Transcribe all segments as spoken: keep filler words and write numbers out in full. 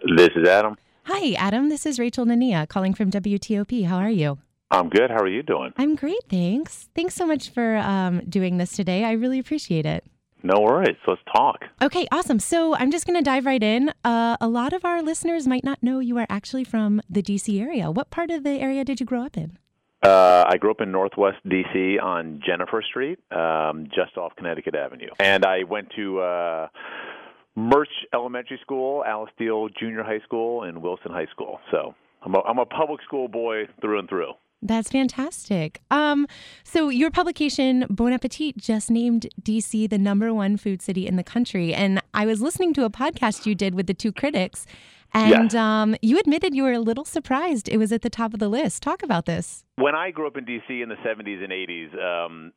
This is Adam. Hi, Adam. This is Rachel Nania calling from W T O P. How are you? I'm good. How are you doing? I'm great, thanks. Thanks so much for um, doing this today. I really appreciate it. No worries. Let's talk. Okay, awesome. So I'm just going to dive right in. Uh, a lot of our listeners might not know you are actually from the D C area. What part of the area did you grow up in? Uh, I grew up in Northwest D C on Jennifer Street, um, just off Connecticut Avenue. And I went to uh, Murch Elementary School, Alice Steele Junior High School, and Wilson High School. So I'm a, I'm a public school boy through and through. That's fantastic. Um, so your publication, Bon Appetit, just named D C the number one food city in the country. And I was listening to a podcast you did with the two critics, and Yes. um, you admitted you were a little surprised it was at the top of the list. Talk about this. When I grew up in D C in the seventies and eighties, um,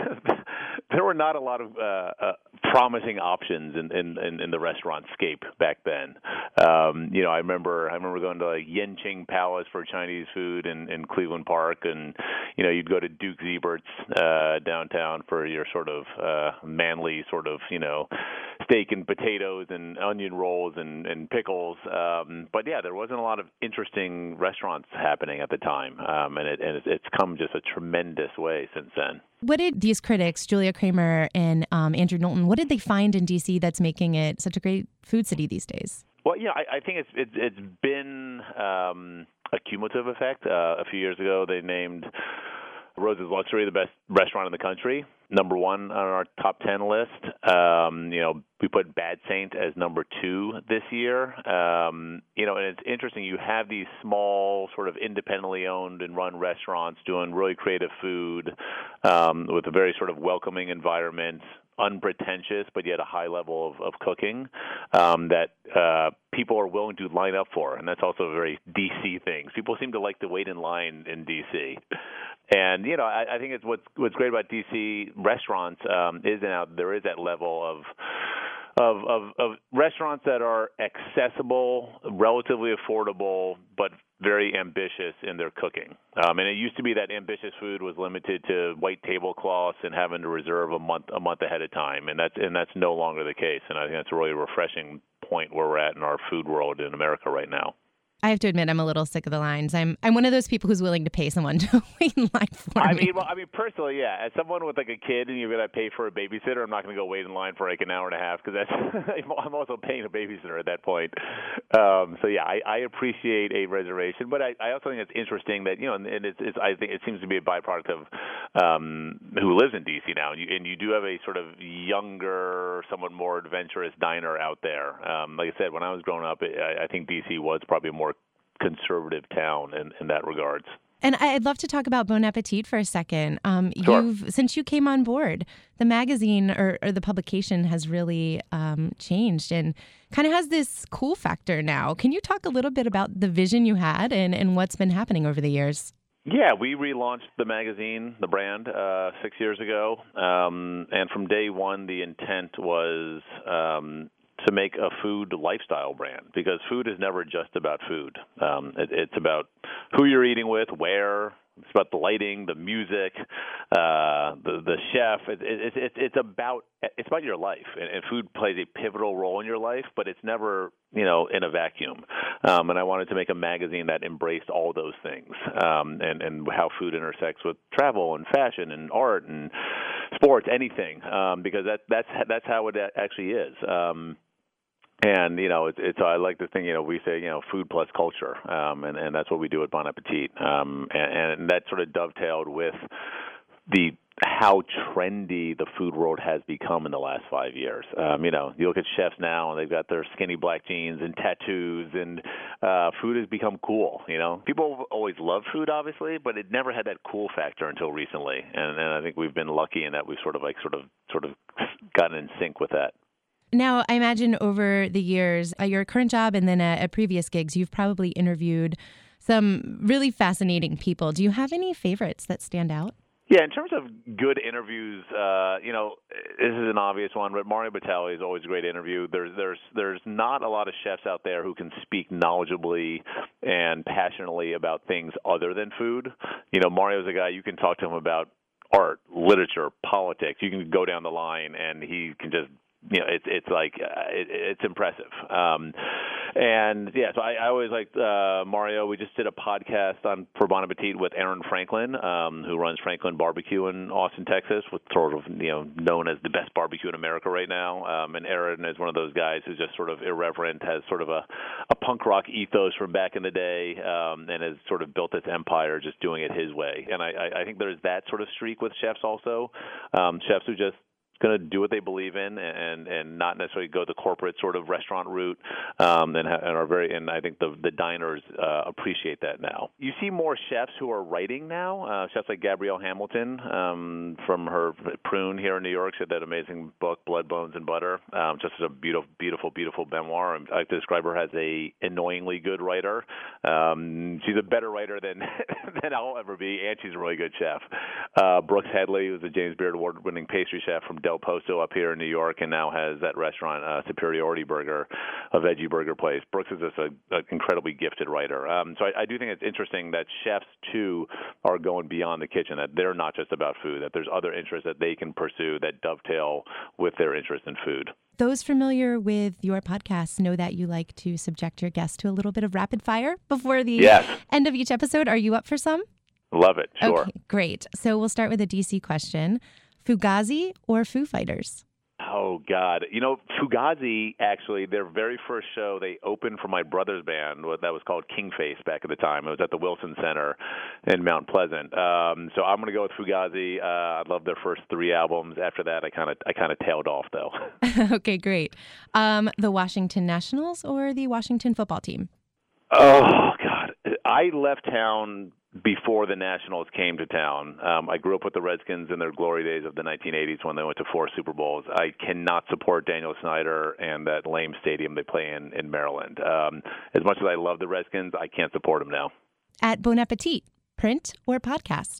there were not a lot of uh, uh, promising options in, in, in, in the restaurant scape back then. Um, you know, I remember I remember going to like Yenching Palace for Chinese food in, in Cleveland Park, and you know, you'd go to Duke Zebert's uh, downtown for your sort of uh, manly sort of you know steak and potatoes and onion rolls and, and pickles. Um, but yeah, there wasn't a lot of interesting restaurants happening at the time, um, and it and it's come just a tremendous way since then. What did these critics, Julia Kramer and um, Andrew Knowlton, what did they find in D C that's making it such a great food city these days? Well, yeah, I, I think it's it's, it's been um, a cumulative effect. Uh, a few years ago, they named Rose's Luxury the best restaurant in the country, number one on our top ten list. Um, you know, we put Bad Saint as number two this year. Um, you know, and it's interesting. You have these small, sort of independently owned and run restaurants doing really creative food um, with a very sort of welcoming environment, unpretentious, but yet a high level of, of cooking um, that uh, people are willing to line up for. And that's also a very D C thing. People seem to like to wait in line in D C. And, you know, I, I think it's what's, what's great about D C restaurants um, is now there is that level of Of, of of restaurants that are accessible, relatively affordable, but very ambitious in their cooking. Um, and it used to be that ambitious food was limited to white tablecloths and having to reserve a month a month ahead of time, and that's and that's no longer the case. And I think that's a really refreshing point where we're at in our food world in America right now. I have to admit, I'm a little sick of the lines. I'm I'm one of those people who's willing to pay someone to wait in line for I me. mean, well, I mean, personally, yeah. As someone with like a kid, and you're going to pay for a babysitter, I'm not going to go wait in line for like an hour and a half because that's I'm also paying a babysitter at that point. Um, so yeah, I, I appreciate a reservation, but I, I also think it's interesting that you know, and it's, it's I think it seems to be a byproduct of um, who lives in D C now, and you, and you do have a sort of younger, somewhat more adventurous diner out there. Um, like I said, when I was growing up, I, I think D C was probably a more conservative town in, in that regards. And I'd love to talk about Bon Appetit for a second. Um, Sure. You've since you came on board, the magazine or, or the publication has really um, changed and kind of has this cool factor now. Can you talk a little bit about the vision you had and, and what's been happening over the years? Yeah, we relaunched the magazine, the brand, uh, six years ago. Um, and from day one, the intent was um, to make a food lifestyle brand because food is never just about food. Um, it, it's about who you're eating with, where. It's about the lighting, the music, uh, the the chef. It, it, it, it's about it's about your life, and, and food plays a pivotal role in your life. But it's never you know in a vacuum. Um, and I wanted to make a magazine that embraced all those things, um, and and how food intersects with travel and fashion and art and sports, anything, um, because that that's that's how it actually is. Um, And, you know, it's, it's, I like to think, you know, we say, you know, food plus culture, um, and, and that's what we do at Bon Appetit. Um, and, and that sort of dovetailed with the how trendy the food world has become in the last five years. Um, you know, you look at chefs now, and they've got their skinny black jeans and tattoos, and uh, food has become cool, you know. People have always loved food, obviously, but it never had that cool factor until recently. And, and I think we've been lucky in that we've sort of, like, sort of, sort of gotten in sync with that. Now, I imagine over the years, at your current job and then at, at previous gigs, you've probably interviewed some really fascinating people. Do you have any favorites that stand out? Yeah, in terms of good interviews, uh, you know, this is an obvious one, but Mario Batali is always a great interview. There's there's there's not a lot of chefs out there who can speak knowledgeably and passionately about things other than food. You know, Mario's a guy you can talk to him about art, literature, politics. You can go down the line, and he can just you know, it's it's like uh, it, it's impressive. Um, and yeah, so I, I always liked uh, Mario. We just did a podcast on for Bon Appetit with Aaron Franklin, um, who runs Franklin Barbecue in Austin, Texas, with sort of you know known as the best barbecue in America right now. Um, and Aaron is one of those guys who's just sort of irreverent, has sort of a, a punk rock ethos from back in the day, um, and has sort of built its empire just doing it his way. And I, I, I think there's that sort of streak with chefs also, um, chefs who just going to do what they believe in and and not necessarily go the corporate sort of restaurant route, um, and, and are very and I think the the diners uh, appreciate that now. You see more chefs who are writing now. Uh, chefs like Gabrielle Hamilton um, from her Prune here in New York. She had that amazing book Blood, Bones, and Butter. Um, just a beautiful, beautiful, beautiful memoir. I like to describe her as a annoyingly good writer. Um, she's a better writer than than I'll ever be, and she's a really good chef. Uh, Brooks Headley, who's a James Beard Award-winning pastry chef from Del Posto up here in New York, and now has that restaurant, uh, Superiority Burger, a veggie burger place. Brooks is just an incredibly gifted writer. Um, so I, I do think it's interesting that chefs, too, are going beyond the kitchen, that they're not just about food, that there's other interests that they can pursue that dovetail with their interest in food. Those familiar with your podcast know that you like to subject your guests to a little bit of rapid fire before the yes. end of each episode. Are you up for some? Love it. Sure. Okay, great. So we'll start with a D C question. Fugazi or Foo Fighters? Oh, God. You know, Fugazi, actually, their very first show, they opened for my brother's band that was called Kingface back at the time. It was at the Wilson Center in Mount Pleasant. Um, so I'm going to go with Fugazi. Uh, I love their first three albums. After that, I kind of I kind of tailed off, though. Okay, great. Um, the Washington Nationals or the Washington football team? Oh, God. I left town before the Nationals came to town. Um, I grew up with the Redskins in their glory days of the nineteen eighties when they went to four Super Bowls. I cannot support Daniel Snyder and that lame stadium they play in in Maryland. Um, as much as I love the Redskins, I can't support them now. At Bon Appetit, print or podcast?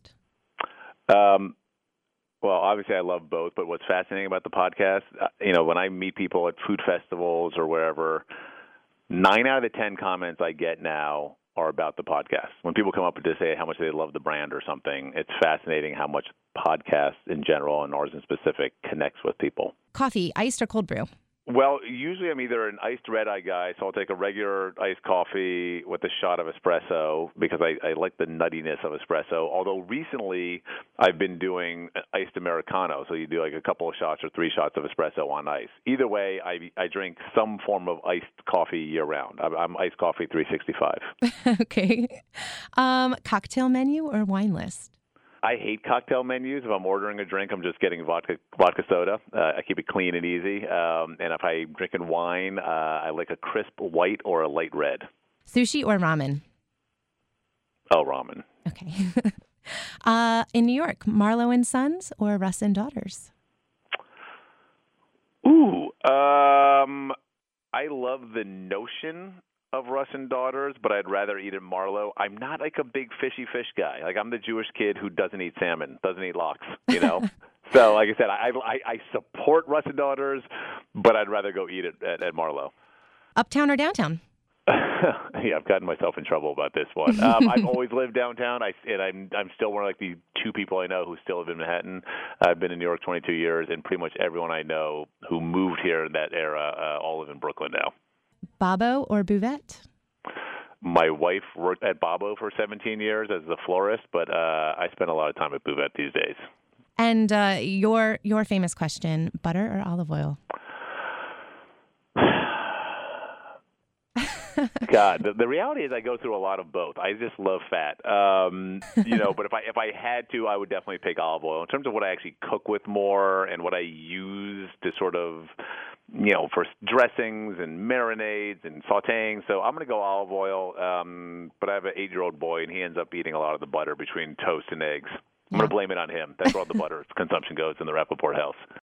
Um, well, obviously I love both, but what's fascinating about the podcast, uh, you know, when I meet people at food festivals or wherever, nine out of the ten comments I get now are about the podcast. When people come up and just say how much they love the brand or something, it's fascinating how much podcasts in general and ours in specific connects with people. Coffee, iced or cold brew? Well, usually I'm either an iced red-eye guy, so I'll take a regular iced coffee with a shot of espresso because I, I like the nuttiness of espresso. Although recently I've been doing iced Americano, so you do like a couple of shots or three shots of espresso on ice. Either way, I, I drink some form of iced coffee year-round. I'm, I'm iced coffee three sixty-five. Okay. Um, cocktail menu or wine list? I hate cocktail menus. If I'm ordering a drink, I'm just getting vodka vodka soda. Uh, I keep it clean and easy. Um, and if I'm drinking wine, uh, I like a crisp white or a light red. Sushi or ramen? Oh, ramen. Okay. uh, in New York, Marlowe and Sons or Russ and Daughters? Ooh, um, I love the notion of Russ and Daughters, but I'd rather eat at Marlowe. I'm not like a big fishy fish guy. Like I'm the Jewish kid who doesn't eat salmon, doesn't eat lox, you know? So like I said, I, I I support Russ and Daughters, but I'd rather go eat it at, at Marlowe. Uptown or downtown? Yeah, I've gotten myself in trouble about this one. Um, I've always lived downtown, I, and I'm I'm still one of like the two people I know who still live in Manhattan. I've been in New York twenty-two years, and pretty much everyone I know who moved here in that era uh, all live in Brooklyn now. Babbo or Buvette? My wife worked at Babbo for seventeen years as a florist, but uh, I spend a lot of time at Buvette these days. And uh, your your famous question, butter or olive oil? God, the, the reality is I go through a lot of both. I just love fat, um, you know. But if I if I had to, I would definitely pick olive oil. In terms of what I actually cook with more and what I use to sort of, you know, for dressings and marinades and sautéing. So I'm going to go olive oil. Um, but I have an eight-year-old boy, and he ends up eating a lot of the butter between toast and eggs. I'm going to blame it on him. That's where all the butter consumption goes in the Rappaport house.